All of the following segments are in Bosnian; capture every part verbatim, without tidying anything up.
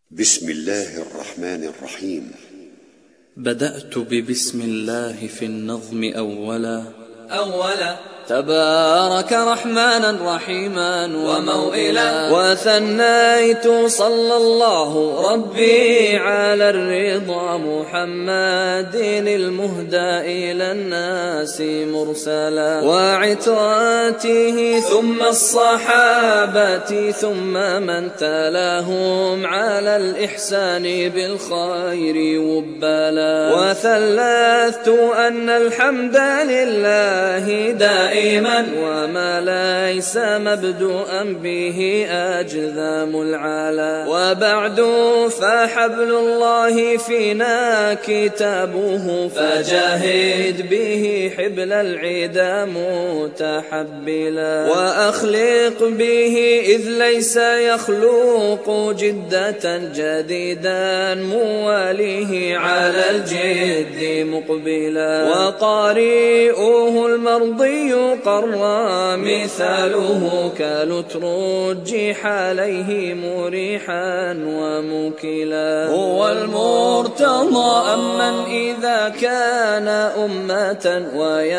بسم الله الرحمن الرحيم. بدأت ببسم الله في النظم أولا أولا تبارك رحمانا رحيما وموئلا، وثنيت صلى الله ربي على الرضا محمد المهدى إلى الناس مرسلا، وعترته ثم الصحابة ثم من تلاهم على الإحسان بالخير وبلا، وثلثت أن الحمد لله دائما وما ليس مبدوءا به أجذام العلا، وبعد فحبل الله فينا كتابه، فجاهد به حبل العدا متحبلا، وأخلق به إذ ليس يخلق جدة جديدا مواليه على الجد مقبلا، وقارئه المرضي قرى مثاله كالترجح عليه مريحا وموكلا، هو المرتضى أمن إذا كان أمة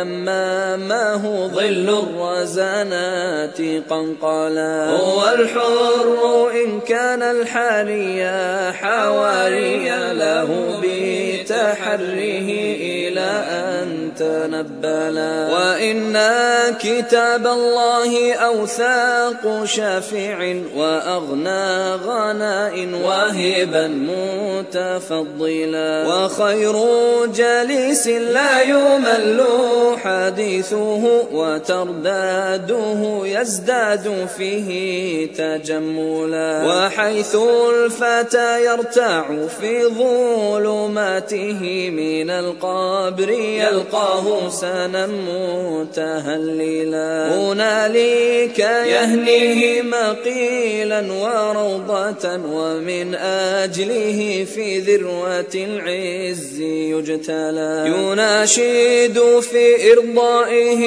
ويمامه ظل الرزانات قنقلا، هو الحر إن كان الحاري حواري له بتحريه إلى أن تنبلا، وإن كتاب الله أوثاق شافع وأغنى غناء واهبا متفضلا، وخير جليس لا يمل حديثه وترداده يزداد فيه تجملا، وحيث الفتى يرتاع في ظلماته من القبر يلقاه سنا متهللا، هنالك يهنيه مقيلا وروضة، ومن أجله في ذروة العز يجتلى، يناشد في إرضائه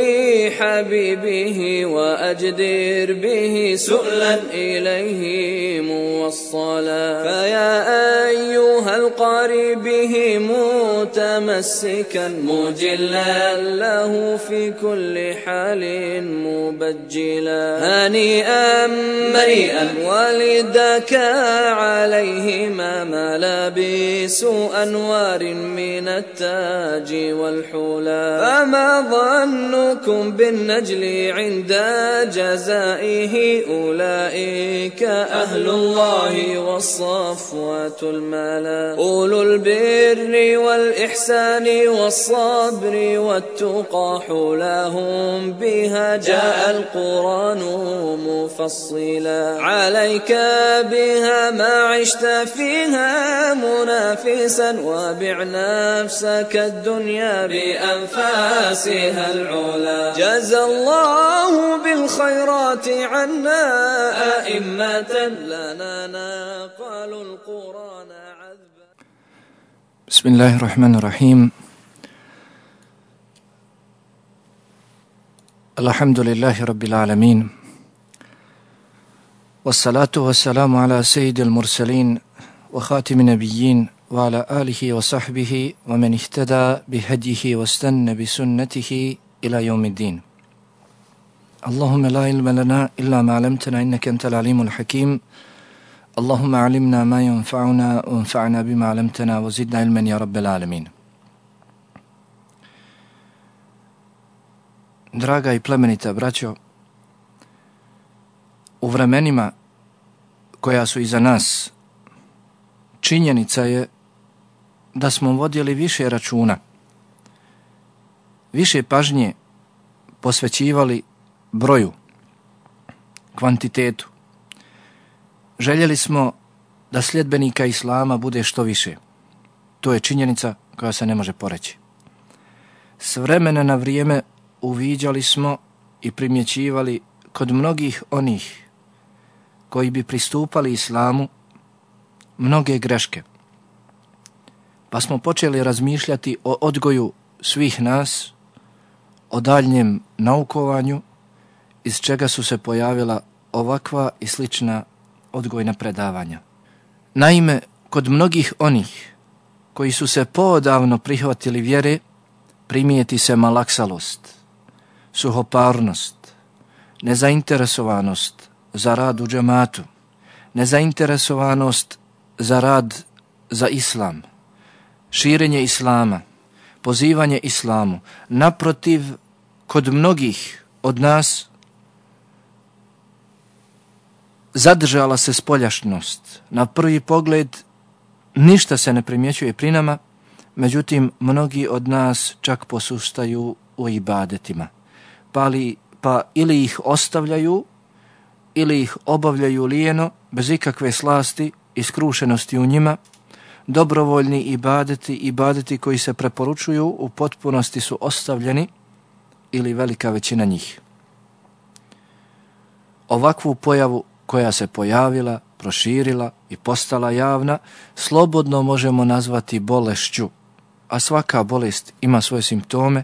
لحبيبه وأجدر به سؤلا إليه موصلا، فيا أيها القارئ به متمسكا مجلا له في كل حال مبجلا، هنيئا مريئا ولدك عليهما ملابس أنوار من التاج والحلا، فما ظنكم بالنجل عند جزائه أولئك أهل الله والصفوة الملا، أولو البر والإحسان والصبر والتقى حولهم بها جاء القرآن مفصلا، عليك بها ما عشت فيها منافسا، وبع نفسك الدنيا بأنفاسها العلا، جزى الله بالخيرات عنا أئمة لنا نقل القرآن عذبا. بسم الله الرحمن الرحيم. الحمد لله رب العالمين، والصلاة والسلام على سيد المرسلين وخاتم النبيين وعلى آله وصحبه ومن اهتدى بهديه واستنى بسنته إلى يوم الدين. اللهم لا علم لنا إلا ما علمتنا إنك أنت العليم الحكيم. اللهم علمنا ما ينفعنا وانفعنا بما علمتنا وزدنا علما يا رب العالمين. Draga i plemenita braćo, u vremenima koja su iza nas, činjenica je da smo vodili više računa, više pažnje posvećivali broju, kvantitetu. Željeli smo da sljedbenika Islama bude što više. To je činjenica koja se ne može poreći. S vremena na vrijeme uviđali smo i primjećivali kod mnogih onih koji bi pristupali Islamu mnoge greške. Pa smo počeli razmišljati o odgoju svih nas, o daljnjem naukovanju, iz čega su se pojavila ovakva i slična odgojna predavanja. Naime, kod mnogih onih koji su se poodavno prihvatili vjere, primijeti se malaksalost, suhoparnost, nezainteresovanost za rad u džematu, nezainteresovanost za rad za islam, širenje islama, pozivanje islamu. Naprotiv, kod mnogih od nas zadržala se spoljašnost. Na prvi pogled ništa se ne primjećuje pri nama, međutim mnogi od nas čak posustaju u ibadetima. Pa, li, pa ili ih ostavljaju, ili ih obavljaju lijeno, bez ikakve slasti i skrušenosti u njima. Dobrovoljni ibadeti, ibadeti koji se preporučuju, u potpunosti su ostavljeni, ili velika većina njih. Ovakvu pojavu koja se pojavila, proširila i postala javna, slobodno možemo nazvati bolešću, a svaka bolest ima svoje simptome,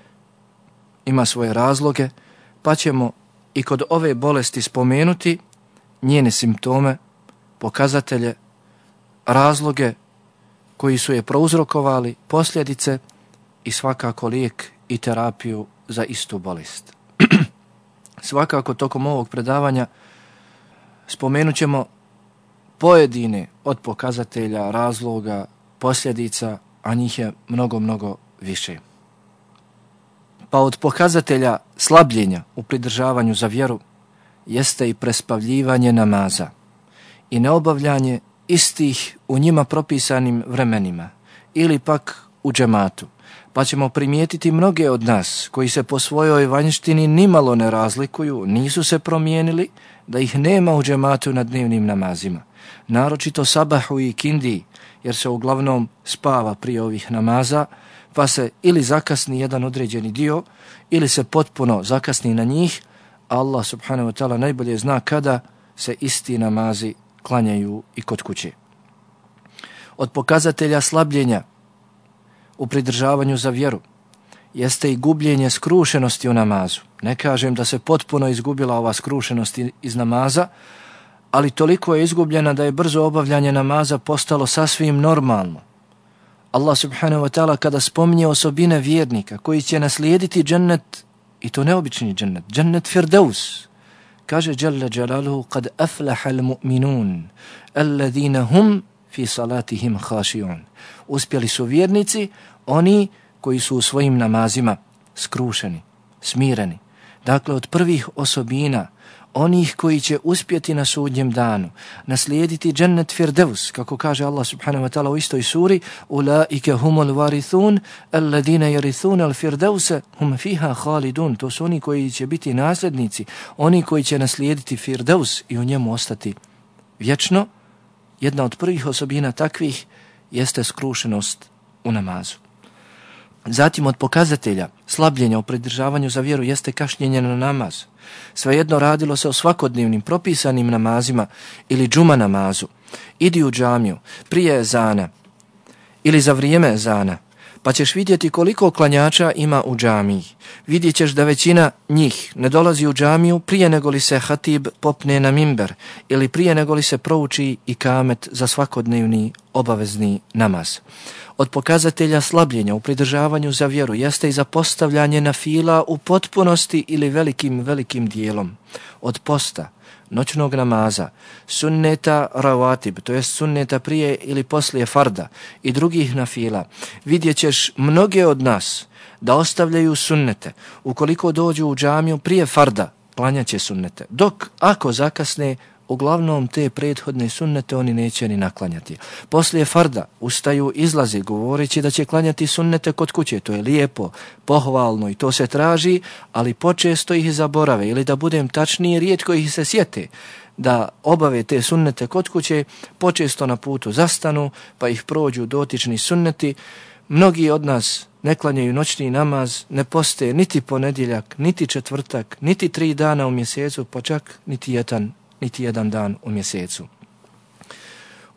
ima svoje razloge, pa ćemo i kod ove bolesti spomenuti njene simptome, pokazatelje, razloge koji su je prouzrokovali, posljedice i svakako lijek i terapiju za istu bolest. Svakako tokom ovog predavanja spomenut ćemo pojedine od pokazatelja, razloga, posljedica, a njih je mnogo, mnogo više. Pa od pokazatelja slabljenja u pridržavanju za vjeru jeste i prespavljivanje namaza i neobavljanje istih u njima propisanim vremenima ili pak u džematu. Pa ćemo primijetiti mnoge od nas koji se po svojoj vanjštini nimalo ne razlikuju, nisu se promijenili, da ih nema u džematu na dnevnim namazima. Naročito sabahu i kindiji, jer se uglavnom spava prije ovih namaza, pa se ili zakasni jedan određeni dio, ili se potpuno zakasni na njih. Allah subhanahu wa ta'ala najbolje zna kada se isti namazi klanjaju i kod kuće. Od pokazatelja slabljenja u pridržavanju za vjeru jeste i gubljenje skrušenosti u namazu. Ne kažem da se potpuno izgubila ova skrušenost iz namaza, ali toliko je izgubljena da je brzo obavljanje namaza postalo sasvim normalno. Allah subhanahu wa ta'ala kada spominje osobine vjernika koji će naslijediti džennet, i to neobični džennet, džennet Firdaus, kaže Jalla Jalaluhu kad aflaha al-mu'minun alladhina hum fi salatihim khashi'un. Uspjeli su vjernici, oni koji su u svojim namazima skrušeni, smireni. Dakle, od prvih osobina onih koji će uspjeti na sudnjem danu naslijediti džennet Firdaus, kako kaže Allah subhanahu wa ta'ala u istoj suri, ulaike humul varithun alladhina yarithuna al-firdausa hum fiha khalidun. To su oni koji će biti nasljednici, oni koji će naslijediti Firdaus i u njemu ostati vječno. Jedna od prvih osobina takvih jeste skrušenost u namazu. Zatim od pokazatelja slabljenja u pridržavanju za vjeru jeste kašnjenje na namaz. Svejedno radilo se o svakodnevnim propisanim namazima ili džuma namazu. Idi u džamiju prije ezana ili za vrijeme ezana, pa ćeš vidjeti koliko klanjača ima u džamiji. Vidjet ćeš da većina njih ne dolazi u džamiju prije nego li se hatib popne na mimber ili prije nego li se prouči ikamet za svakodnevni obavezni namaz. Od pokazatelja slabljenja u pridržavanju za vjeru jeste i zapostavljanje na fila u potpunosti ili velikim, velikim dijelom. Od posta, noćnog namaza, sunneta rawatib, to jest sunneta prije ili poslije farda i drugih nafila, vidjet ćeš mnoge od nas da ostavljaju sunnete. Ukoliko dođu u džamiju prije farda, klanjaće sunnete. Dok ako zakasne, uglavnom te prethodne sunnete oni neće ni naklanjati. Poslije farda ustaju, izlazi govoreći da će klanjati sunnete kod kuće. To je lijepo, pohvalno i to se traži, ali počesto ih zaborave ili da budem tačniji, rijetko ih se sjete da obave te sunnete kod kuće, počesto na putu zastanu pa ih prođu dotični sunneti. Mnogi od nas ne klanjaju noćni namaz, ne poste niti ponedjeljak, niti četvrtak, niti tri dana u mjesecu, pa čak niti jedan niti jedan dan u mjesecu.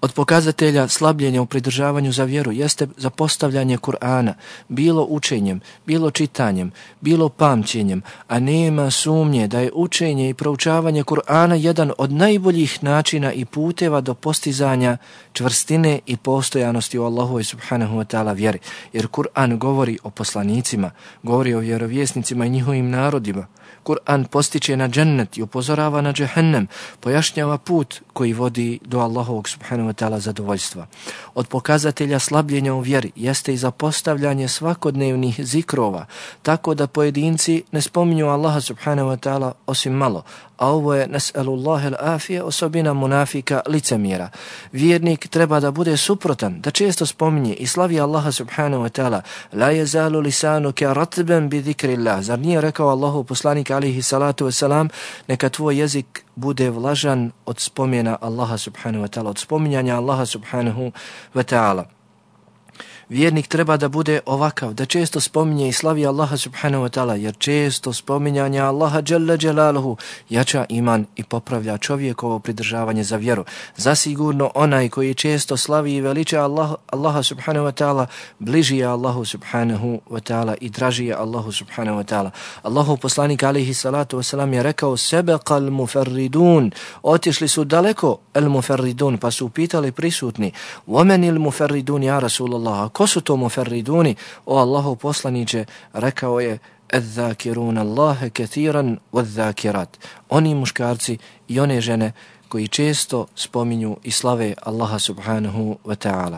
Od pokazatelja slabljenja u pridržavanju za vjeru jeste zapostavljanje Kur'ana, bilo učenjem, bilo čitanjem, bilo pamćenjem, a nema sumnje da je učenje i proučavanje Kur'ana jedan od najboljih načina i puteva do postizanja čvrstine i postojanosti u Allahovoj subhanahu wa ta'ala vjeri. Jer Kur'an govori o poslanicima, govori o vjerovjesnicima i njihovim narodima. Kur'an postiče na džennet i upozorava na džehennem, pojašnjava put koji vodi do Allahovog subhanahu wa ta'ala zadovoljstva. Od pokazatelja slabljenja u vjeri jeste i zapostavljanje svakodnevnih zikrova, tako da pojedinci ne spominju Allaha subhanahu wa ta'ala osim malo, a ovo je nes'alullahi al-afije, osobina munafika, licemjera. Vjernik treba da bude suprotan, da često spominje i slavi Allaha subhanahu wa ta'ala. La jezalu lisanuke ratben bi zikrillah. Zar nije rekao Allahu poslanik alihi salatu wasalam, neka tvoj jezik bude vlažan od spomena Allaha subhanahu wa ta'ala, od spominjanja Allaha subhanahu wa ta'ala. Vjernik treba da bude ovakav, da često spominje i slavi Allaha subhanahu wa ta'ala, jer često spominjanje Allaha jalla jalaluhu jača iman i popravlja čovjekovo pridržavanje za vjeru. Zasigurno onaj koji često slavi i veliča Allah, Allaha subhanahu wa ta'ala, bliži je Allahu subhanahu wa ta'ala i draži je Allahu subhanahu wa ta'ala. Allahu poslanik alihi salatu wasalam je rekao sebaqal mufarridun, otišli su daleko el mufarridun, pa su pitali prisutni ومن المفردون ja Rasulallah, ko su to mufarriduni? O Allahov poslaniče, rekao je الذاكرون الله كثيرا والذاكرات, oni muškarci i one žene koji često spominju i slave Allaha subhanahu wa ta'ala.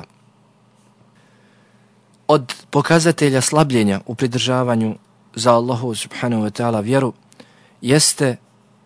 Od pokazatelja slabljenja u pridržavanju za Allahu subhanahu wa ta'ala vjeru jeste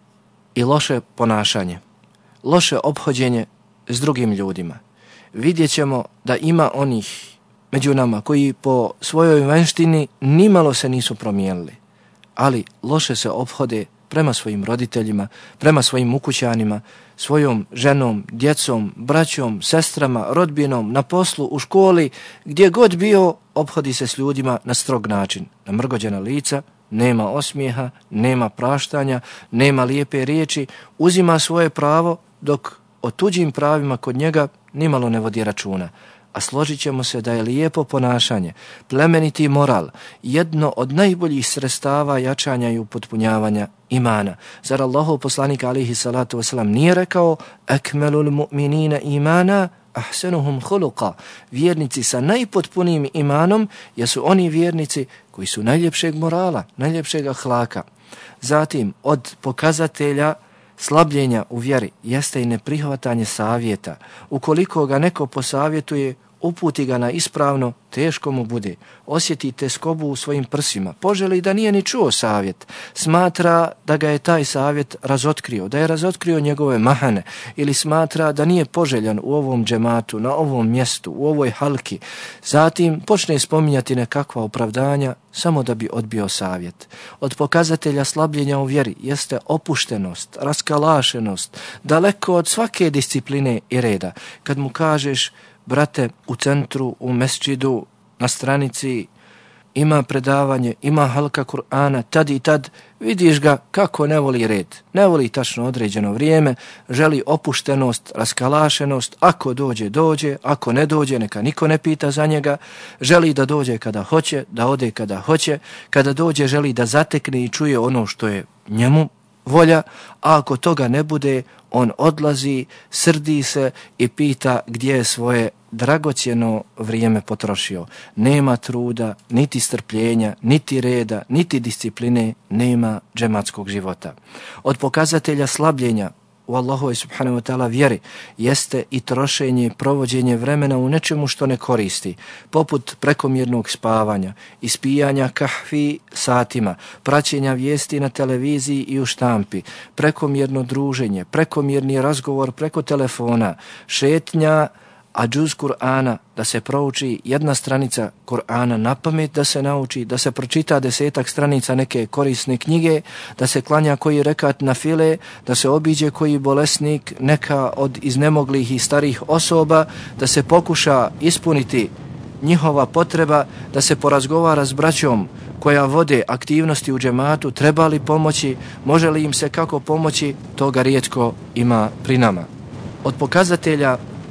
i loše ponašanje, loše ophođenje s drugim ljudima. Vidjet ćemo da ima onih među nama koji po svojoj vanštini nimalo se nisu promijenili, ali loše se ophode prema svojim roditeljima, prema svojim ukućanima, svojom ženom, djecom, braćom, sestrama, rodbinom, na poslu, u školi, gdje god bio, ophodi se s ljudima na strog način, na mrgođena lica, nema osmijeha, nema praštanja, nema lijepe riječi, uzima svoje pravo, dok o tuđim pravima kod njega nimalo ne vodi računa. A složit ćemo se da je lijepo ponašanje, plemeniti moral, jedno od najboljih sredstava jačanja i upotpunjavanja imana. Zar Allahov poslanik alihi salatu wasalam nije rekao akmelul mu'minina imana ahsenuhum khuluqa, vjernici sa najpotpunijim imanom jesu oni vjernici koji su najljepšeg morala, najljepšeg ahlaka. Zatim, od pokazatelja slabljenja u vjeri jeste i neprihvatanje savjeta. Ukoliko ga neko posavjetuje, uputi ga na ispravno, teško mu bude. Osjeti teskobu u svojim prsima, poželi da nije ni čuo savjet, smatra da ga je taj savjet razotkrio, da je razotkrio njegove mahane, ili smatra da nije poželjan u ovom džematu, na ovom mjestu, u ovoj halki. Zatim počne spominjati nekakva opravdanja samo da bi odbio savjet. Od pokazatelja slabljenja u vjeri jeste opuštenost, raskalašenost, daleko od svake discipline i reda. Kad mu kažeš, brate, u centru, u mesdžidu, na stranici, ima predavanje, ima halka Kur'ana, tad i tad, vidiš ga kako ne voli red, ne voli tačno određeno vrijeme, želi opuštenost, raskalašenost, ako dođe, dođe, ako ne dođe, neka niko ne pita za njega, želi da dođe kada hoće, da ode kada hoće, kada dođe želi da zatekne i čuje ono što je njemu volja, a ako toga ne bude, on odlazi, srdi se i pita gdje je svoje dragocjeno vrijeme potrošio. Nema truda, niti strpljenja, niti reda, niti discipline, nema džematskog života. Od pokazatelja slabljenja u Allahovoj subhanahu wa ta'ala vjeri jeste i trošenje i provođenje vremena u nečemu što ne koristi, poput prekomjernog spavanja, ispijanja kahfi satima, praćenja vijesti na televiziji i u štampi, prekomjerno druženje, prekomjerni razgovor preko telefona, šetnja, a džuz Kur'ana, da se prouči jedna stranica Kur'ana na pamet, da se nauči, da se pročita desetak stranica neke korisne knjige, da se klanja koji rekat na file, da se obiđe koji bolesnik, neka od iznemoglih i starih osoba, da se pokuša ispuniti njihova potreba, da se porazgovara s braćom koja vode aktivnosti u džematu, treba li pomoći, može li im se kako pomoći, toga rijetko ima pri nama. Od pokazatelja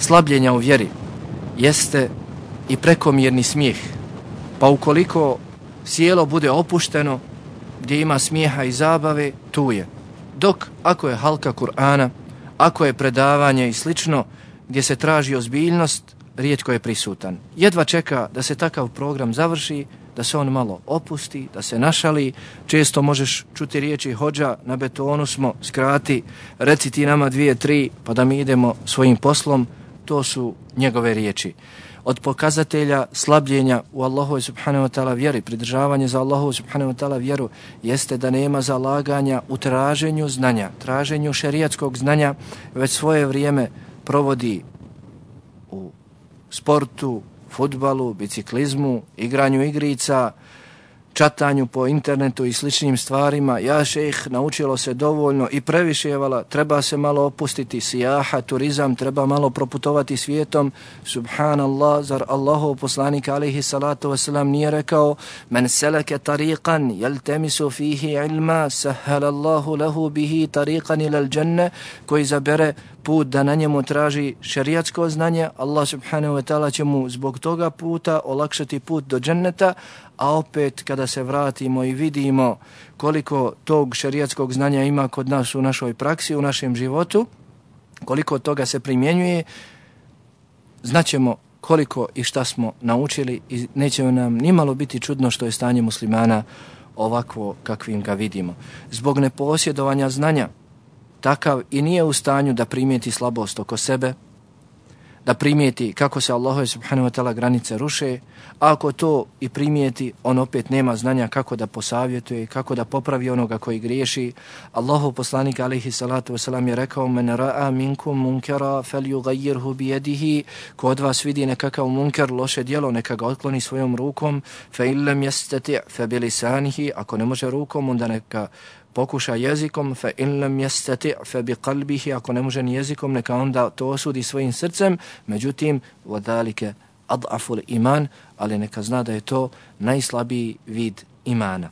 slabljenja u vjeri jeste i prekomjerni smijeh. Pa ukoliko sjelo bude opušteno, gdje ima smijeha i zabave, tu je. Dok ako je halka Kur'ana, ako je predavanje i slično, gdje se traži ozbiljnost, rijetko je prisutan. Jedva čeka da se takav program završi, da se on malo opusti, da se našali. Često možeš čuti riječi hođa, na betonu smo, skrati, reci ti nama dvije, tri, pa da mi idemo svojim poslom. To su njegove riječi. Od pokazatelja slabljenja u Allahu subhanahu wa ta'ala vjeri, pridržavanje za Allahu subhanahu wa ta'ala vjeru, jeste da nema zalaganja u traženju znanja, traženju šerijatskog znanja, već svoje vrijeme provodi u sportu, fudbalu, biciklizmu, igranju igrica, čatanju po internetu i sličnim stvarima. Ja šejh, naučilo se dovoljno i previše, vala, treba se malo opustiti, sijaha, turizam, treba malo proputovati svijetom. Subhanallah, zar Allahov poslanik alejhi salatu wasalam nije rekao: men seleke tariqan yaltamisu fihi ilma sahhala Allahu lahu bihi tariqan ila al-janna, koji zabere put da na njemu traži šerijatsko znanje, Allah subhanahu wa ta'ala će mu zbog toga puta olakšati put do dženneta. A opet kada se vratimo i vidimo koliko tog šerijatskog znanja ima kod nas u našoj praksi, u našem životu, koliko toga se primjenjuje, znaćemo koliko i šta smo naučili i neće nam nimalo biti čudno što je stanje muslimana ovakvo kakvim ga vidimo. Zbog neposjedovanja znanja, takav i nije u stanju da primijeti slabost oko sebe, da primijeti kako se Allahu subhanahu wa ta'ala granice ruše, a ako to i primijeti, on opet nema znanja kako da posavjetuje, kako da popravi onoga koji griješi. Allahu poslanik alejhi salatu wasalam je rekao: men ra'a minkum munkara falyughayyirhu bi yadihi, ko od vas vidi nekakav munker, loše djelo, neka ga otkloni svojom rukom, fa in lam yastati' fa bi lisanihi, ako ne može rukom, onda neka pokuša jezikom, fa in lam yastati' fa bi qalbihi, ako ne može ni jezikom, neka onda to osudi svojim srcem. Međutim, wadhalika ad'aful iman, ali neka zna da je to najslabiji vid imana.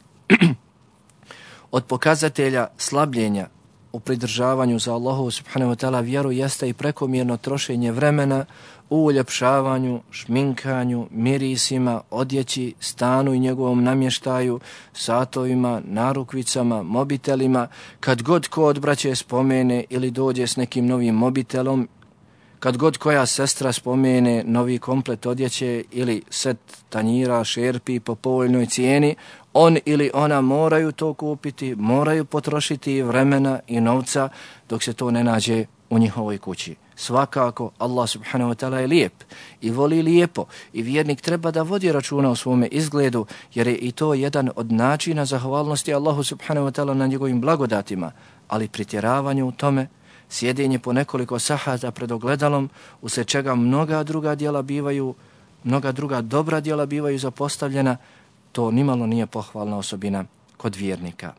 Od pokazatelja slabljenja u pridržavanju za Allahu subhanahu wa ta'ala vjeru jeste i prekomjerno trošenje vremena u uljepšavanju, šminkanju, mirisima, odjeći, stanu i njegovom namještaju, satovima, narukvicama, mobitelima. Kad god ko od braće spomene ili dođe s nekim novim mobitelom, kad god koja sestra spomene novi komplet odjeće ili set tanjira, šerpi po povoljnoj cijeni, on ili ona moraju to kupiti, moraju potrošiti vremena i novca dok se to ne nađe u njihovoj kući. Svakako, Allah subhanahu wa ta'ala je lijep i voli lijepo i vjernik treba da vodi računa o svome izgledu, jer je i to jedan od načina zahvalnosti Allahu subhanahu wa ta'ala na njegovim blagodatima, ali pretjeravanje u tome, sjedenje po nekoliko sahata pred ogledalom, usred čega mnoga druga djela bivaju, mnoga druga dobra djela bivaju zapostavljena, to nimalo nije pohvalna osobina kod vjernika.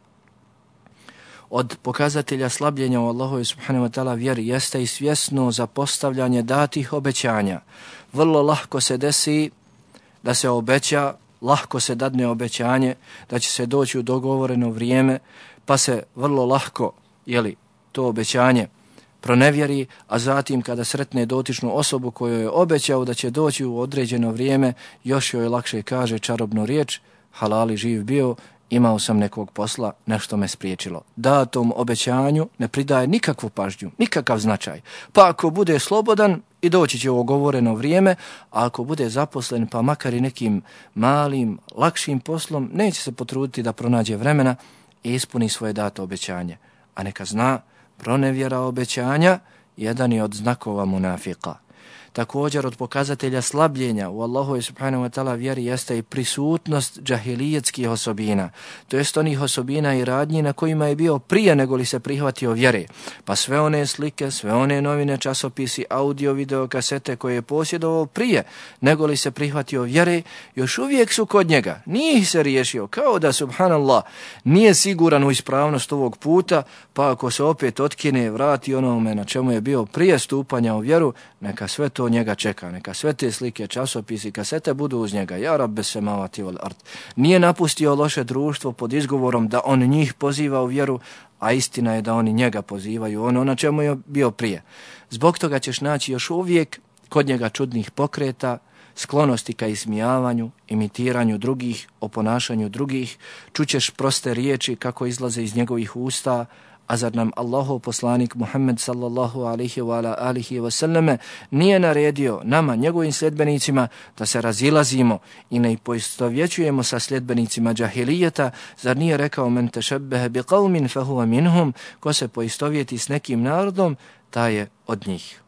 Od pokazatelja slabljenja u Allahu subhanahu wa ta'ala vjeri jeste i svjesno zapostavljanje datih obećanja. Vrlo lahko se desi da se obeća, lahko se dadne obećanje da će se doći u dogovoreno vrijeme, pa se vrlo lahko, jeli, to obećanje pronevjeri, a zatim kada sretne dotičnu osobu koju je obećao da će doći u određeno vrijeme, još joj lakše kaže čarobnu riječ: halali živ bio, imao sam nekog posla, nešto me spriječilo. Datom obećanju ne pridaje nikakvu pažnju, nikakav značaj. Pa ako bude slobodan i doći će u ogovoreno vrijeme, a ako bude zaposlen pa makar i nekim malim, lakšim poslom, neće se potruditi da pronađe vremena i ispuni svoje dato obećanje. A neka zna, pronevjera obećanja jedan je od znakova munafika. Također od pokazatelja slabljenja u Allahu subhanahu wa ta'ala vjeri jeste i prisutnost džahilijetskih osobina, to jest onih osobina i radnji na kojima je bio prije nego li se prihvatio vjere. Pa sve one slike, sve one novine, časopisi, audio, video, kasete koje je posjedovao prije nego li se prihvatio vjere, još uvijek su kod njega. Nije ih se riješio, kao da, subhanallah, nije siguran u ispravnost ovog puta, pa ako se opet otkine, vrati onome na čemu je bio prije stupanja u vjeru, neka sve to njega čeka, neka sve te slike, časopisi, kasete budu uz njega. Ja rabbe semavati wal ard. Nije napustio loše društvo pod izgovorom da on njih poziva u vjeru, a istina je da oni njega pozivaju ono na čemu je bio prije. Zbog toga ćeš naći još uvijek kod njega čudnih pokreta, sklonosti ka ismijavanju, imitiranju drugih, oponašanju drugih, čućeš proste riječi kako izlaze iz njegovih usta, a zar nam Allahov poslanik Muhammed sallallahu alaihi wa ala alihi wa sallame nije naredio nama, njegovim sljedbenicima, da se razilazimo i ne poistovjećujemo sa sljedbenicima džahilijeta? Zar nije rekao men tešebbehe bi qavmin fahuva minhum, ko se poistovjeti s nekim narodom, taj je od njih.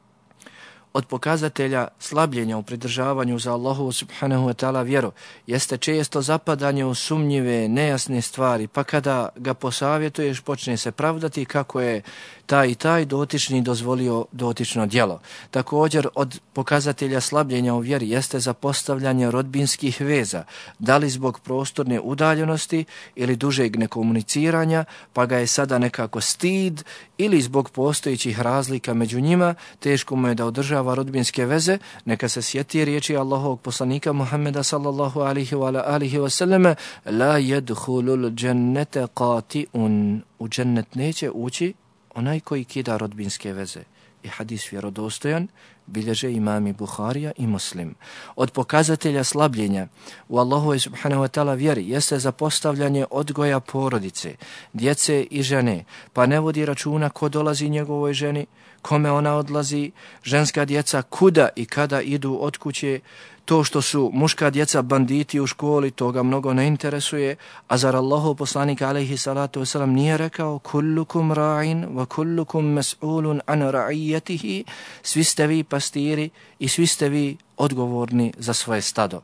Od pokazatelja slabljenja u pridržavanju za Allahu subhanahu wa ta'ala vjeru jeste često zapadanje u sumnjive, nejasne stvari, pa kada ga posavjetuješ počne se pravdati kako je taj i taj dotični dozvolio dotično djelo. Također od pokazatelja slabljenja u vjeri jeste zapostavljanje rodbinskih veza, da li zbog prostorne udaljenosti ili dužeg nekomuniciranja, pa ga je sada nekako stid, ili zbog postojećih razlika među njima, teško mu je da održava rodbinske veze. Neka se sjeti riječi Allahovog poslanika Muhammeda sallallahu alihi wa alihi wa sallame: la yadkhulul džennete qati'un, u džennet neće ući onaj koji kida rodbinske veze. I hadis vjerodostojan, bilježe imami Buharija i Muslim. Od pokazatelja slabljenja u Allahove subhanahu wa ta'ala vjeri jeste zapostavljanje odgoja porodice, djece i žene, pa ne vodi računa ko dolazi njegovoj ženi, kome ona odlazi, ženska djeca kuda i kada idu od kuće. To što su muška djeca banditi u školi, to ga mnogo ne interesuje, a zar Allahov poslanik alejhi salatu wasalam nije rekao: kullukum ra'in wa kullukum mas'ulun an ra'iyatihi, svi ste vi pastiri i svi ste vi odgovorni za svoje stado.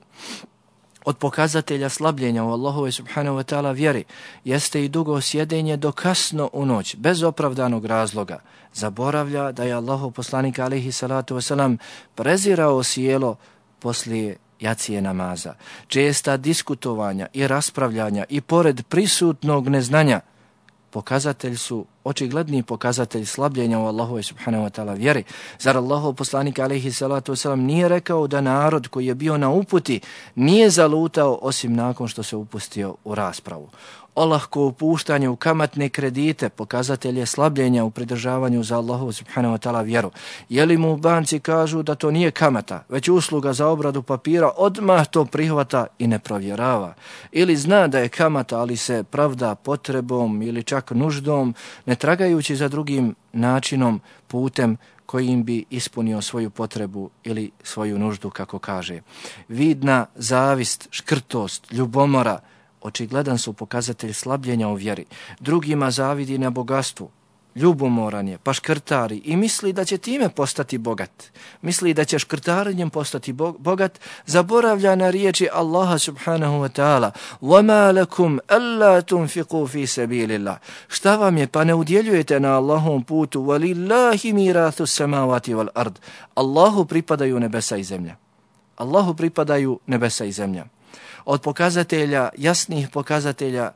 Od pokazatelja slabljenja u Allahove subhanahu wa ta'ala vjeri jeste i dugo sjedenje do kasno u noć, bez opravdanog razloga. Zaboravlja da je Allahov poslanik alejhi salatu wasalam prezirao sjelo poslije jacije namaza. Česta diskutovanja i raspravljanja i pored prisutnog neznanja pokazatelj su, očigledni pokazatelj slabljenja u Allahove subhanahu wa ta'ala vjeri. Zar Allahov poslanik alejhi salatu wasalam nije rekao da narod koji je bio na uputi nije zalutao osim nakon što se upustio u raspravu? Olahko upuštanje u kamatne kredite pokazatelj je slabljenja u pridržavanju za Allahu subhanahu wa ta'ala vjeru. Jeli mu u banci kažu da to nije kamata, već usluga za obradu papira, odmah to prihvata i ne provjerava. Ili zna da je kamata, ali se pravda potrebom ili čak nuždom, ne tragajući za drugim načinom, putem kojim bi ispunio svoju potrebu ili svoju nuždu, kako kaže. Vidna zavist, škrtost, ljubomora očigledan su pokazatelj slabljenja u vjeri. Drugima zavidi na bogatstvu, ljubomoran je, pa škrtari i misli da će time postati bogat. Misli da će škrtarenjem postati bogat, zaboravlja na riječi Allaha subhanahu wa ta'ala: وَمَا لَكُمْ أَلَّا تُنْفِقُوا فِي سَبِيلِ اللَّهِ. Šta vam je, pa ne udjeljujete na Allahovom putu? وَلِلَّهِ مِيرَاثُ السَّمَاوَاتِ وَالْأَرْضِ. Allahu pripadaju nebesa i zemlja. Allahu pripadaju nebesa i zemlja. Od pokazatelja, jasnih pokazatelja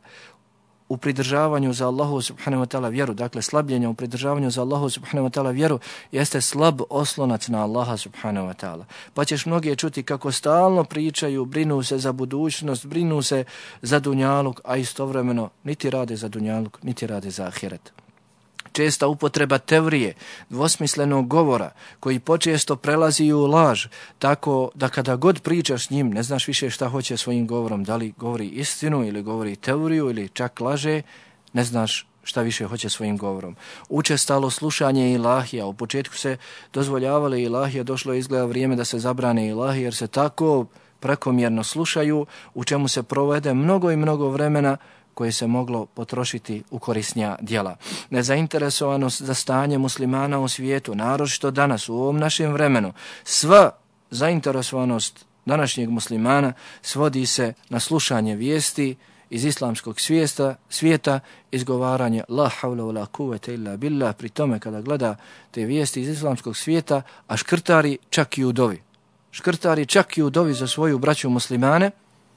u pridržavanju za Allahu subhanahu wa ta'ala vjeru, dakle slabljenja u pridržavanju za Allahu subhanahu wa ta'ala vjeru, jeste slab oslonac na Allaha subhanahu wa ta'ala. Pa ćeš mnoge čuti kako stalno pričaju, brinu se za budućnost, brinu se za dunjaluk, a istovremeno niti rade za dunjaluk, niti rade za ahiret. Česta upotreba teorije, dvosmislenog govora, koji počesto prelazi u laž, tako da kada god pričaš s njim, ne znaš više šta hoće svojim govorom, da li govori istinu ili govori teoriju ili čak laže, ne znaš šta više hoće svojim govorom. Učestalo slušanje ilahija, u početku se dozvoljavale ilahije, došlo je izgleda vrijeme da se zabrane ilahije, jer se tako prekomjerno slušaju, u čemu se provede mnogo i mnogo vremena koje se moglo potrošiti u korisnija djela. Nezainteresovanost za stanje muslimana u svijetu, naročito danas u ovom našem vremenu, sva zainteresovanost današnjeg muslimana svodi se na slušanje vijesti iz islamskog svijesta, svijeta, izgovaranje la havla wa la kuvvete illa billah, pri tome kada gleda te vijesti iz islamskog svijeta, a škrtari čak i u dovi. Škrtari čak i u dovi za svoju braću muslimane,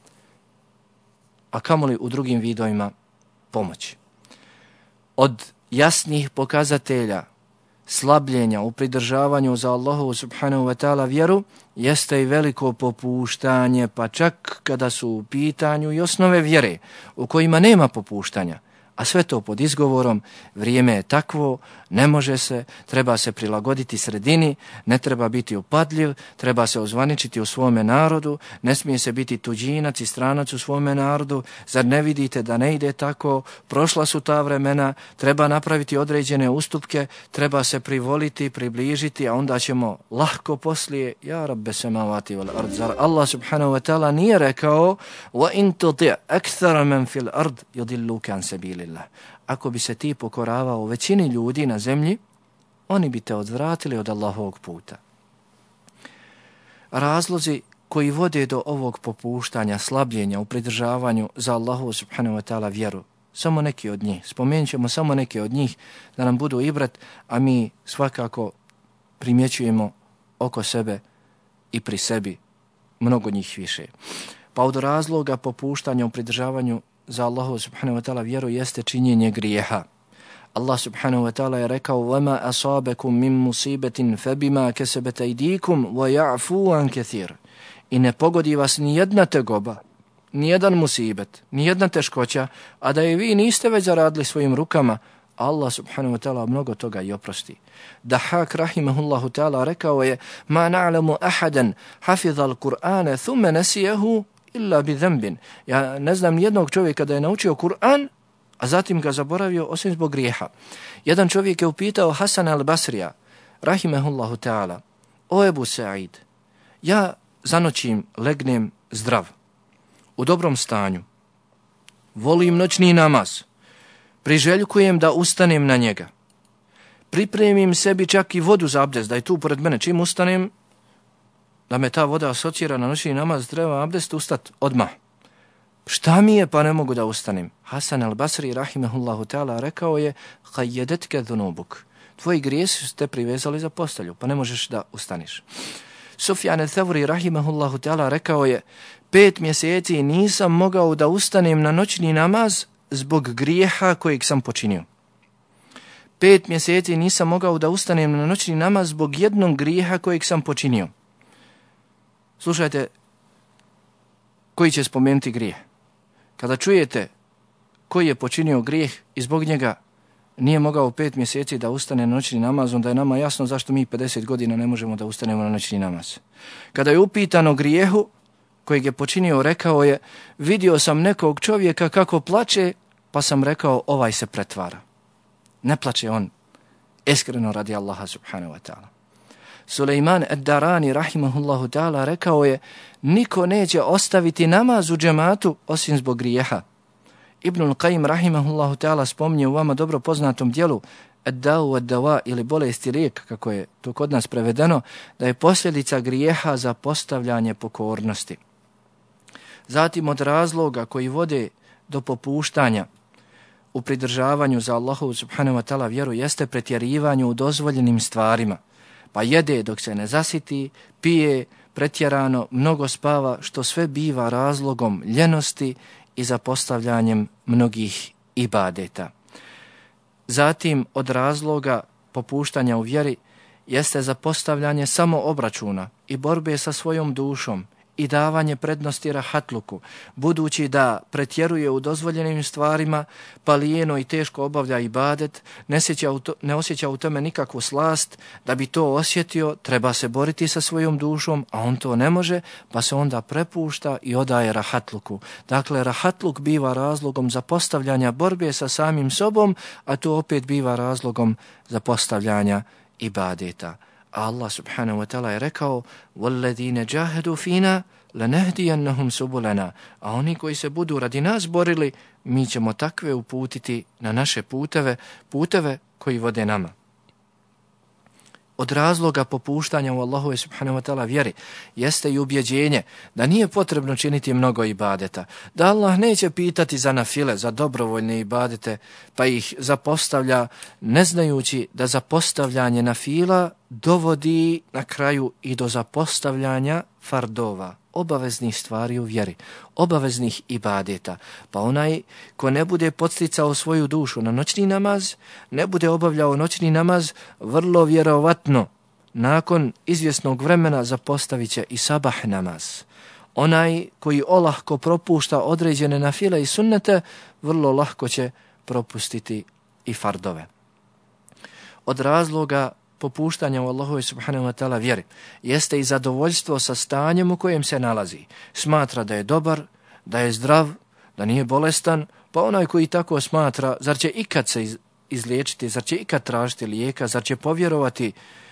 a kamoli u drugim vidovima pomoći. Od jasnih pokazatelja slabljenja u pridržavanju za Allahu subhanahu wa ta'ala vjeru jeste i veliko popuštanje, pa čak kada su u pitanju i osnove vjere u kojima nema popuštanja, A sve to pod izgovorom, vrijeme je takvo, ne može se, treba se prilagoditi sredini, ne treba biti upadljiv, treba se ozvaničiti u svome narodu, ne smije se biti tuđinac i stranac u svome narodu, zar ne vidite da ne ide tako, prošla su ta vremena, treba napraviti određene ustupke, treba se privoliti, približiti, a onda ćemo lahko poslije, ja rabbe semavati vel ard, zar Allah subhanahu wa ta'ala nije rekao wa in tuti' akthara man fil ard yudilluka an sabili. Ako bi se ti pokoravao većini ljudi na zemlji, oni bi te odvratili od Allahovog puta. Razlozi koji vode do ovog popuštanja, slabljenja u pridržavanju za Allahu subhanahu wa ta'ala vjeru, samo neki od njih. Spomenut ćemo samo neki od njih da nam budu ibrat, a mi svakako primjećujemo oko sebe i pri sebi mnogo njih više. Pa od razloga popuštanja u pridržavanju za Allahu subhanahu wa ta'ala vjeru jeste činjenje grijeha. Allah subhanahu wa ta'ala je rekao وَمَا أَصَابَكُمْ مِنْ مُصِيبَةٍ فَبِمَا كَسَبَتْ أَيْدِيكُمْ وَيَعْفُوا عَنْ كَثِيرٍ. I ne pogodi vas ni jedna tegoba, ni jedan musibet, ni jedna teškoća, a da je vi niste već zaradili svojim rukama, Allah subhanahu wa ta'ala mnogo toga i oprosti. Dahak rahimahullahu ta'ala rekao je مَا نَعْلَمُ أَحَدًا حَفِظَ الْقُرْآنَ ثُمَّ نَسِيَهُ illa bi zambin. Ja ne znam nijednog čovjeka da je naučio Kur'an, a zatim ga zaboravio osim zbog grijeha. Jedan čovjek je upitao Hasan al-Basrija, rahimehullahu ta'ala, o Ebu Sa'id, ja zanoćim legnem zdrav, u dobrom stanju, volim noćni namaz, priželjkujem da ustanem na njega, pripremim sebi čak i vodu za abdest, da je tu pored mene, čim ustanem, da me ta voda asocira na noćni namaz, treba abdest ustat odmah. Šta mi je pa ne mogu da ustanem? Hasan al-Basri rahimehullahu ta'ala rekao je qayyadetke dhunubuk. Tvoji grijesi su te privezali za postelju, pa ne možeš da ustaniš. Sufjan al-Thawri rahimehullahu ta'ala rekao je pet mjeseci nisam mogao da ustanem na noćni namaz zbog grijeha kojeg sam počinio. Pet mjeseci nisam mogao da ustanem na noćni namaz zbog jednog grijeha kojeg sam počinio. Slušajte, koji će spomenuti grijeh? Kada čujete koji je počinio grijeh i zbog njega nije mogao pet mjeseci da ustane na noćni namaz, onda je nama jasno zašto mi pedeset godina ne možemo da ustanemo na noćni namaz. Kada je upitano grijehu kojeg je počinio, rekao je, vidio sam nekog čovjeka kako plače, pa sam rekao, ovaj se pretvara. Ne plače on, iskreno radi Allaha subhanahu wa ta'ala. Sulejman ad-Darani rahimahullahu ta'ala rekao je, niko neće ostaviti namaz u džematu osim zbog grijeha. Ibnul Qayyim rahimahullahu ta'ala spominje u vama dobro poznatom dijelu ad-da'u ad-dawa ili bolest i lijek, kako je to kod nas prevedeno, da je posljedica grijeha za postavljanje pokornosti. Zatim od razloga koji vode do popuštanja u pridržavanju za Allahu subhanahu wa ta'ala vjeru jeste pretjerivanje u dozvoljenim stvarima. Pa jede dok se ne zasiti, pije pretjerano, mnogo spava, što sve biva razlogom ljenosti i zapostavljanjem mnogih ibadeta. Zatim od razloga popuštanja u vjeri jeste zapostavljanje samo obračuna i borbe sa svojom dušom i davanje prednosti rahatluku, budući da pretjeruje u dozvoljenim stvarima, pa lijeno i teško obavlja ibadet, ne, to, ne osjeća u tome nikakvu slast, da bi to osjetio, treba se boriti sa svojom dušom, a on to ne može, pa se onda prepušta i odaje rahatluku. Dakle, rahatluk biva razlogom zapostavljanja borbe sa samim sobom, a to opet biva razlogom zapostavljanja ibadeta. Allah subhanahu wa ta'ala je rekao وَالَّذِينَ جَاهَدُوا فِينَا لَنَهْدِيَنَّهُمْ سُبُلَنَا. A oni koji se budu radi nas borili, mi ćemo takve uputiti na naše puteve, puteve koji vode nama. Od razloga popuštanja u Allahove subhanahu wa ta'ala vjeri jeste i ubjeđenje da nije potrebno činiti mnogo ibadeta, da Allah neće pitati za nafile, za dobrovoljne ibadete, pa ih zapostavlja, ne znajući da zapostavljanje nafila dovodi na kraju i do zapostavljanja fardova, obaveznih stvari u vjeri, obaveznih ibadeta. Pa onaj ko ne bude podsticao svoju dušu na noćni namaz, ne bude obavljao noćni namaz, vrlo vjerovatno nakon izvjesnog vremena zapostavit će i sabah namaz. Onaj koji olahko propušta određene nafile i sunnete, vrlo lahko će propustiti i fardove. Od razloga popuštanja u Allahove subhanahu wa ta'ala vjeri jeste i zadovoljstvo sa stanjem u kojem se nalazi. Smatra da je dobar, da je zdrav, da nije bolestan, pa onaj koji tako smatra, zar će ikad se iz, izliječiti, zar će ikad tražiti lijeka, zar će povjerovati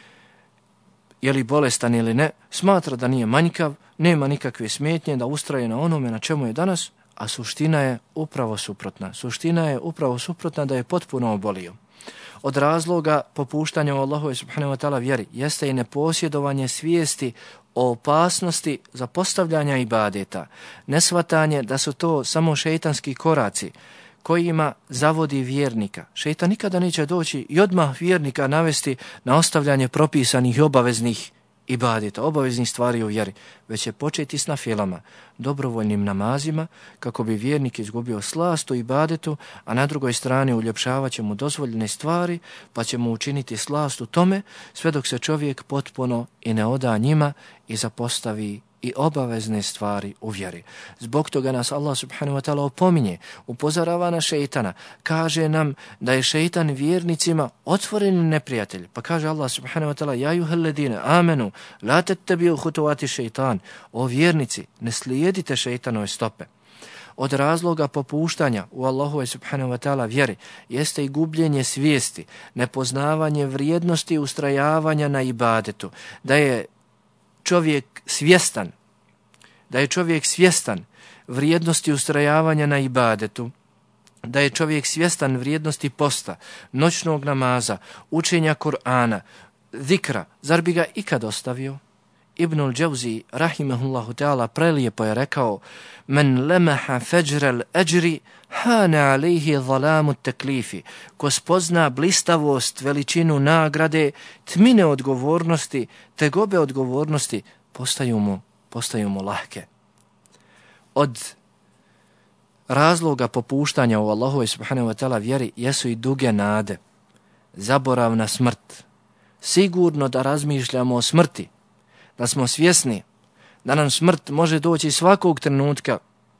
je li bolestan ili ne, smatra da nije manjkav, nema nikakve smetnje, da ustraje na onome na čemu je danas, a suština je upravo suprotna. Suština je upravo suprotna da je potpuno obolio. Od razloga popuštanja u Allahove subhanahu wa ta'ala vjeri jeste i neposjedovanje svijesti o opasnosti za postavljanja ibadeta, nesvatanje da su to samo šejtanski koraci kojima zavodi vjernika. Šejtan nikada neće doći i odmah vjernika navesti na ostavljanje propisanih i obaveznih ibadeta, obaveznih stvari u vjeri, već će početi s nafilama, dobrovoljnim namazima, kako bi vjernik izgubio slast u ibadetu, a na drugoj strani uljepšavat će mu dozvoljene stvari, pa će mu učiniti slast u tome, sve dok se čovjek potpuno i ne oda njima i zapostavi i obavezne stvari u vjeri. Zbog toga nas Allah subhanahu wa ta'ala opominje, upozorava na šejtana, kaže nam da je šejtan vjernicima otvoreni neprijatelj. Pa kaže Allah subhanahu wa ta'ala: ja ayyuhalladine amenu la tattabi'u khutuwati šejtan. O vjernici, ne slijedite šejtanove stope. Od razloga popuštanja u Allahove subhanahu wa ta'ala vjeri jeste i gubljenje svijesti, nepoznavanje vrijednosti ustrajavanja na ibadetu, da je čovjek svjestan, da je čovjek svjestan vrijednosti ustrajavanja na ibadetu, da je čovjek svjestan vrijednosti posta, noćnog namaza, učenja Kur'ana, zikra, zar bi ga ikad ostavio? Ibnul Džauzi, rahimahullahu ta'ala, prelijepo je rekao: men lemaha feđrel eđri, hane alejhi zalamu teklifi. Ko spozna blistavost, veličinu nagrade, tmine odgovornosti, tegobe odgovornosti, postaju mu, postaju mu lahke. Od razloga popuštanja u Allahove subhanahu wa ta'ala vjeri jesu i duge nade, zaborav na smrt. Sigurno da razmišljamo o smrti, da smo svjesni da nam smrt može doći svakog trenutka,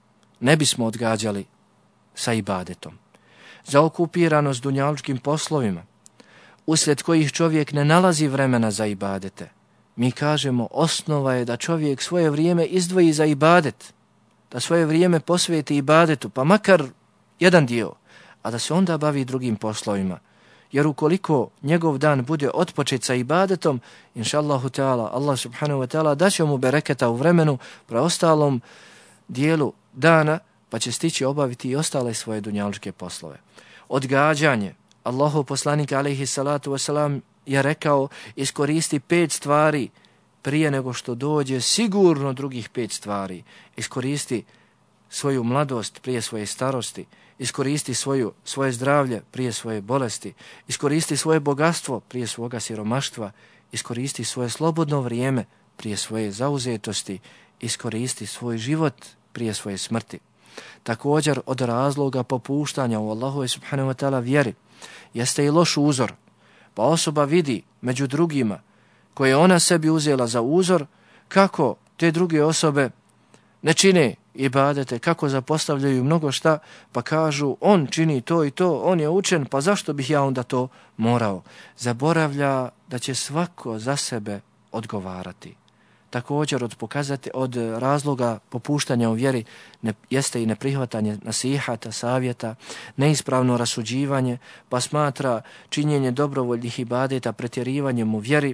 ne bismo odgađali sa ibadetom. Za okupiranost dunjalučkim poslovima, uslijed kojih čovjek ne nalazi vremena za ibadete, mi kažemo osnova je da čovjek svoje vrijeme izdvoji za ibadet, da svoje vrijeme posveti ibadetu, pa makar jedan dio, a da se onda bavi drugim poslovima. Jer ukoliko njegov dan bude otpočet sa ibadetom, inša Allahu ta'ala, Allah subhanahu wa ta'ala daće mu bereketa u vremenu, preostalom dijelu dana, pa će stići obaviti i ostale svoje dunjalučke poslove. Odgađanje. Allahov poslanik alejhi salatu wasalam je rekao: iskoristi pet stvari prije nego što dođe sigurno drugih pet stvari. Iskoristi svoju mladost prije svoje starosti, iskoristi svoju, svoje zdravlje prije svoje bolesti, iskoristi svoje bogatstvo prije svoga siromaštva, iskoristi svoje slobodno vrijeme prije svoje zauzetosti, iskoristi svoj život prije svoje smrti. Također od razloga popuštanja u Allahove subhanahu wa ta'ala vjeri jeste i loš uzor, pa osoba vidi među drugima koje ona sebi uzela za uzor kako te druge osobe ne čine ibadete, kako zapostavljaju mnogo šta, pa kažu on čini to i to, on je učen, pa zašto bih ja onda to morao? Zaboravlja da će svako za sebe odgovarati. Također od pokazati od razloga popuštanja u vjeri ne, jeste i neprihvatanje nasihata, savjeta, neispravno rasuđivanje, pa smatra činjenje dobrovoljnih ibadeta pretjerivanjem u vjeri,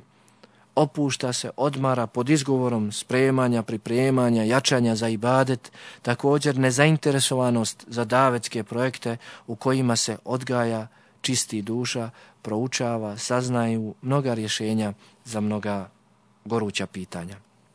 opušta se, odmara pod izgovorom spremanja, pripremanja, jačanja za ibadet, također nezainteresovanost za davetske projekte u kojima se odgaja, čisti duša, proučava, saznaju mnoga rješenja za mnoga goruća pitanja.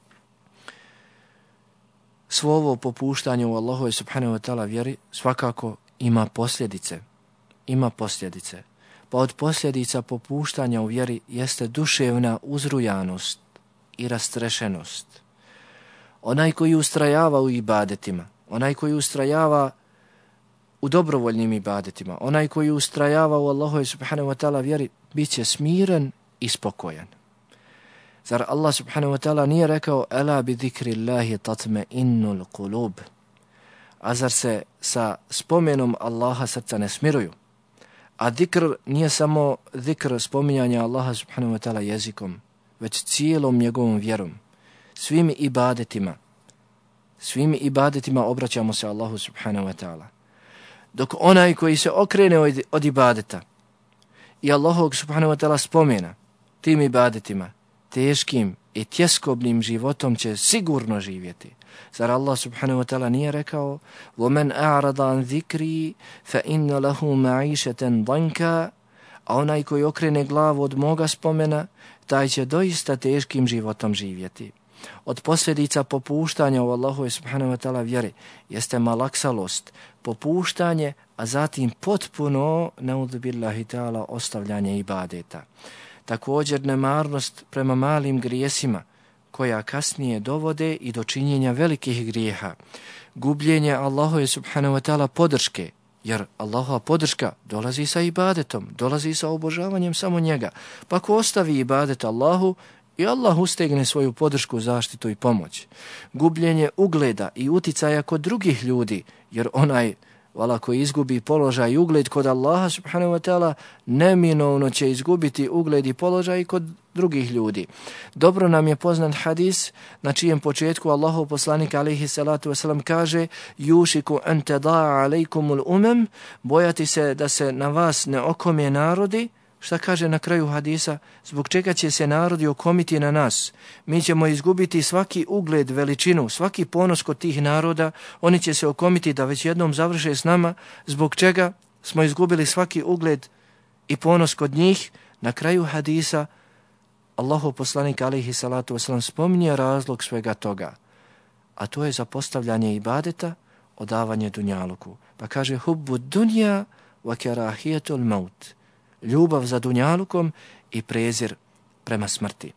Svo ovo popuštanje u Allahove subhanahu wa ta'ala vjeri svakako ima posljedice. Ima posljedice. Pa od posljedica popuštanja u vjeri jeste duševna uzrujanost i rastrešenost. Onaj koji ustrajava u ibadetima, onaj koji ustrajava u dobrovoljnim ibadetima, onaj koji ustrajava u Allahove subhanahu wa ta'ala vjeri, bit će smiren i spokojan. Zar Allah subhanahu wa ta'ala nije rekao: Ela bi zikri Allahi tatme innul kulub. A zar se sa spomenom Allaha srca ne smiruju? A zikr nije samo zikr spominjanja Allaha subhanahu wa ta'ala jezikom, već cijelom njegovom vjerom, svim ibadetima. Svim ibadetima obraćamo se Allahu subhanahu wa ta'ala. Dok onaj koji se okrene od, od ibadeta i Allahog subhanahu wa ta'ala spomena tim ibadetima, teškim i tjeskobnim životom će sigurno živjeti. Zar Allah subhanahu wa ta'ala nije rekao وَمَنْ أَعْرَضَ عَنْ ذِكْرِي فَإِنَّ لَهُ مَعِيشَةً ضَنْكَ. A onaj koji okrene glavu od moga spomena, taj će doista teškim životom živjeti. Od posljedica popuštanja u Allahu subhanahu wa ta'ala vjeri jeste malaksalost, popuštanje, a zatim potpuno, neudhu billahi ta'ala, ostavljanje ibadeta. Također nemarnost prema malim grijesima, koja kasnije dovode i do činjenja velikih grijeha. Gubljenje Allahu subhanahu wa ta'ala podrške, jer Allahova podrška dolazi sa ibadetom, dolazi sa obožavanjem samo njega. Pa ko ostavi ibadet Allahu, i Allah ustegne svoju podršku, zaštitu i pomoć. Gubljenje ugleda i uticaja kod drugih ljudi, jer onaj vala koji izgubi položaj i ugled kod Allaha subhanahu wa ta'ala neminovno će izgubiti ugled i položaj kod drugih ljudi. Dobro nam je poznat hadis na čijem početku Allahov poslanik alejhi salatu vesselam kaže yušiku an tadaa alejkumul umam, bojati se da se na vas ne okome narodi. Šta kaže na kraju hadisa? Zbog čega će se narodi okomiti na nas? Mi ćemo izgubiti svaki ugled, veličinu, svaki ponos kod tih naroda. Oni će se okomiti da već jednom završe s nama. Zbog čega smo izgubili svaki ugled i ponos kod njih? Na kraju hadisa Allahov poslanik alejhi salatu vesselam spominje razlog svega toga. A to je zapostavljanje ibadeta, odavanje dunjaluku. Pa kaže hubbu dunja wa karahiyatul maut. Ljubav za dunjalukom i prezir prema smrti.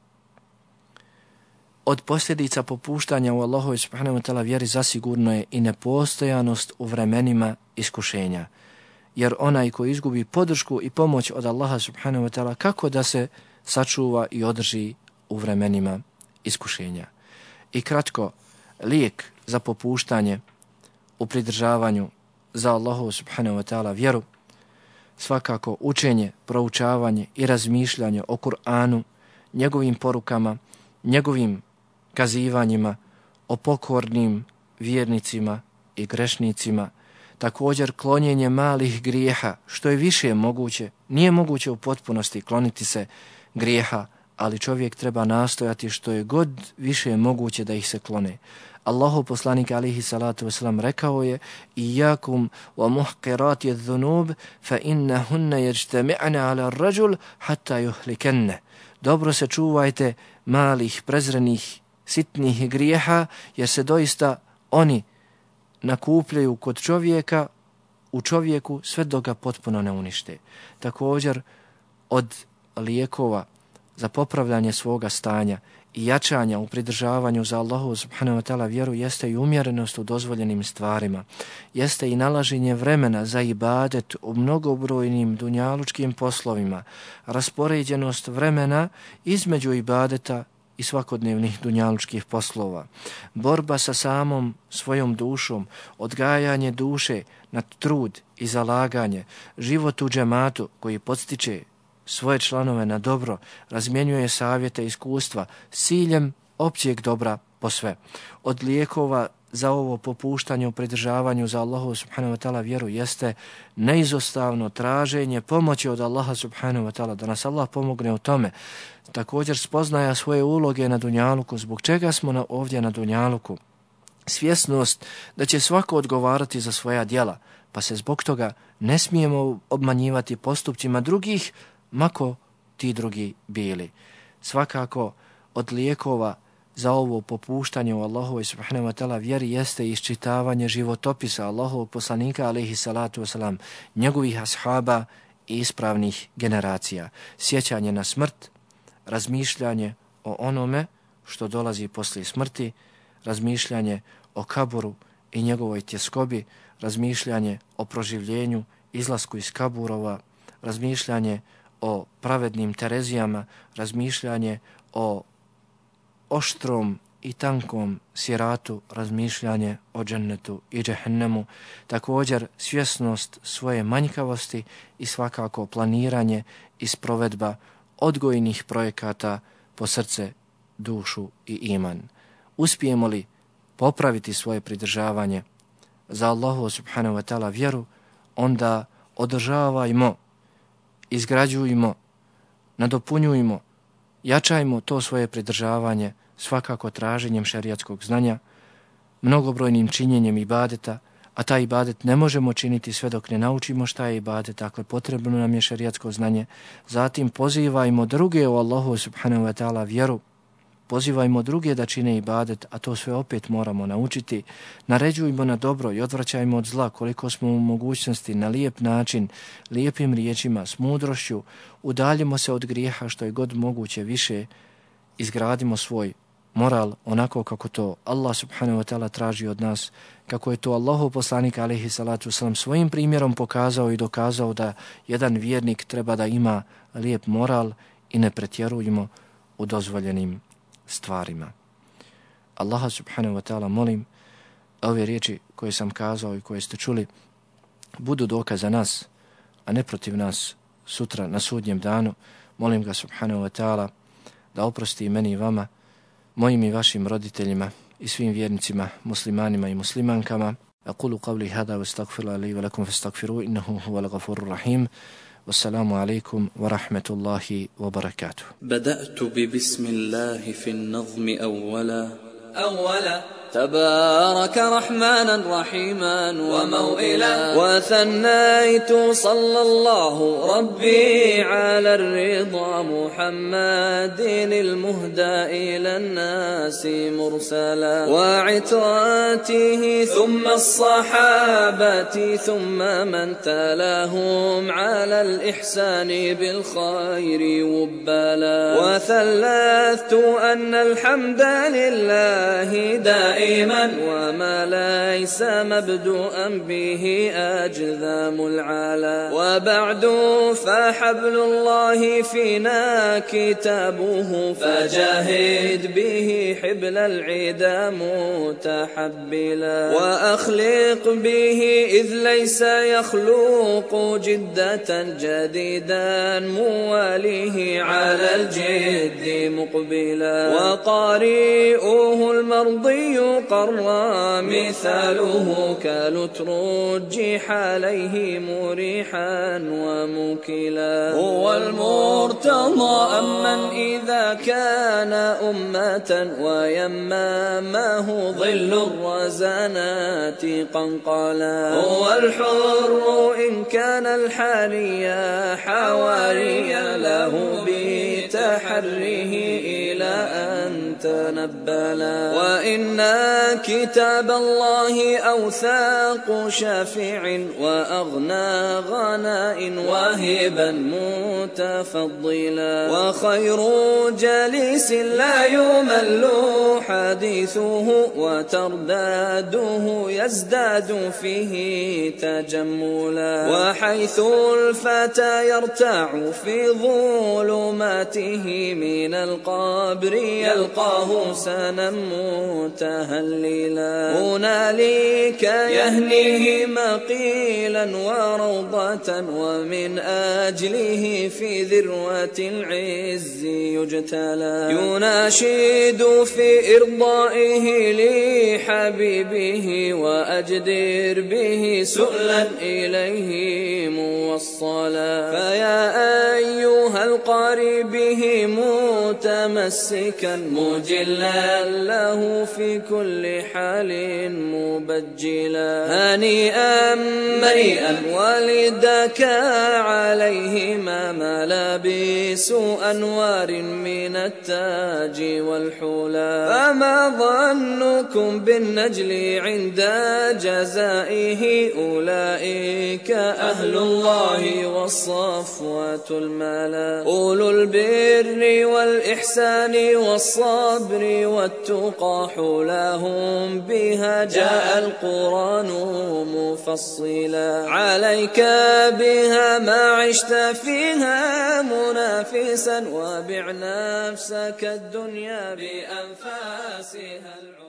Od posljedica popuštanja u Allahu subhanahu wa ta'ala vjeri zasigurno je i nepostojanost u vremenima iskušenja. Jer onaj ko izgubi podršku i pomoć od Allaha subhanahu wa ta'ala, kako da se sačuva i održi u vremenima iskušenja. I kratko, lijek za popuštanje u pridržavanju za Allahu subhanahu wa ta'ala vjeru, svakako učenje, proučavanje i razmišljanje o Kur'anu, njegovim porukama, njegovim kazivanjima, o pokornim vjernicima i grešnicima, također klonjenje malih grijeha, što je više moguće. Nije moguće u potpunosti kloniti se grijeha, ali čovjek treba nastojati što je god više moguće da ih se klone. Allahov poslanik alejhi salatu vesselam rekao je iyakum wa muhqirati adh-dhunub fa innahunna yajtami'na 'ala ar-rajul hatta yuhlikanna. Dobro se čuvajte malih, prezrenih, sitnih grijeha, jer se doista oni nakupljaju kod čovjeka, u čovjeku, sve dok ga potpuno ne unište. Također, od lijekova za popravljanje svoga stanja i jačanja u pridržavanju za Allahu subhanahu wa ta'ala vjeru jeste i umjerenost u dozvoljenim stvarima. Jeste i nalaženje vremena za ibadet u mnogobrojnim dunjalučkim poslovima, raspoređenost vremena između ibadeta i svakodnevnih dunjalučkih poslova, borba sa samom svojom dušom, odgajanje duše na trud i zalaganje, život u džematu koji podstiče svoje članove na dobro, razmjenjuje savjete i iskustva s ciljem općeg dobra po sve. Od lijekova za ovo popuštanje u pridržavanju za Allahu subhanahu wa ta'ala vjeru jeste neizostavno traženje pomoći od Allaha subhanahu wa ta'ala, da nas Allah pomogne u tome. Također spoznaja svoje uloge na dunjaluku, zbog čega smo na, ovdje na dunjaluku. Svjesnost da će svako odgovarati za svoja djela, pa se zbog toga ne smijemo obmanjivati postupcima drugih, mako ti drugi bili. Svakako od lijekova za ovo popuštanje u Allahovoj subhanahu wa ta'ala vjeri jeste iščitavanje životopisa Allahovog poslanika alejhi salatu wasalam, njegovih ashaba i ispravnih generacija, sjećanje na smrt, razmišljanje o onome što dolazi poslije smrti, razmišljanje o kaburu i njegovoj tjeskobi, razmišljanje o proživljenju, izlasku iz kaburova, razmišljanje o pravednim terezijama, razmišljanje o oštrom i tankom siratu razmišljanje o džennetu i džehennemu, također svjesnost svoje manjkavosti i svakako planiranje i sprovedba odgojnih projekata po srce, dušu i iman. Uspijemo li popraviti svoje pridržavanje za Allahu subhanahu wa ta'ala vjeru, onda održavajmo, izgrađujmo, nadopunjujmo, jačajmo to svoje pridržavanje svakako traženjem šerijatskog znanja, mnogobrojnim činjenjem ibadeta, a taj ibadet ne možemo činiti sve dok ne naučimo šta je ibadet, dakle potrebno nam je šerijatsko znanje. Zatim pozivajmo druge u Allahu subhanahu wa ta'ala vjeru, pozivajmo druge da čine ibadet, a to sve opet moramo naučiti. Naređujmo na dobro i odvraćajmo od zla koliko smo u mogućnosti na lijep način, lijepim riječima, s mudrošću, udaljimo se od grijeha što je god moguće više, izgradimo svoj moral onako kako to Allah subhanahu wa ta'ala traži od nas, kako je to Allahov poslanik alejhi salatu vesselam svojim primjerom pokazao i dokazao da jedan vjernik treba da ima lijep moral i ne pretjerujemo u dozvoljenim stvarima. Allaha subhanahu wa ta'ala molim ove riječi koje sam kazao i koje ste čuli budu dokaz za nas, a ne protiv nas sutra na sudnjem danu. Molim ga subhanahu wa ta'ala da oprosti i meni i vama, mojim i vašim roditeljima i svim vjernicima, muslimanima i muslimankama. Aqulu qavli hada wa astaghfirullaha li wa lakum fastaghfiruhu innahu huwal ghafurur rahim. والسلام عليكم ورحمة الله وبركاته. بدأت ببسم الله في النظم أولا أولا تبارك رحمانا رحيما وموئلا، وثنيت صلى الله ربي على الرضا محمد المهدى إلى الناس مرسلا، وعتراته ثم الصحابة ثم من تلاهم على الإحسان بالخير وبلا، وثلثت أن الحمد لله دائما وما ليس مبدوءا به أجذام العلا، وبعد فحبل الله فينا كتابه فجاهد به حبل العدا متحبلا، وأخلق به إذ ليس يخلق جدة جديدا مواليه على الجد مقبلا، وقارئه المرضي قرى مثاله كالترجح عليه مريحا وموكلا، هو المرتضى أمن إذا كان أمة ويمامه ظل الرزانات قنقلا، هو الحر إن كان الحاليا حواريا له بتحريه إلى أن تنبلا، وإن كتاب الله أوثاق شافع وأغنى غناء واهبا متفضلا، وخير جليس لا يمل حديثه وترداده يزداد فيه تجملا، وحيث الفتى يرتاع في ظلماته من القبر يلقاه سنا متهللا، هنالك يهنيه مقيلا وروضة ومن أجله في ذروة العز يجتلى، يناشد في إرضائه لحبيبه وأجدر به سؤلا إليه موصلا، فيا أيها القارئ به متمسكا مجلا له في كل حال مبجلا، هنيئا مريئا ولدك عليهما ملابس أنوار من التاج والحلا، فما ظنكم بالنجل عند جزائه أولئك أهل الله والصفوة الملا، أولو البر وال والإحسان والصبر والتقى حولهم، بها جاء القرآن مفصلا. عليك بها ما عشت فيها منافسا، وبع نفسك الدنيا بأنفاسها.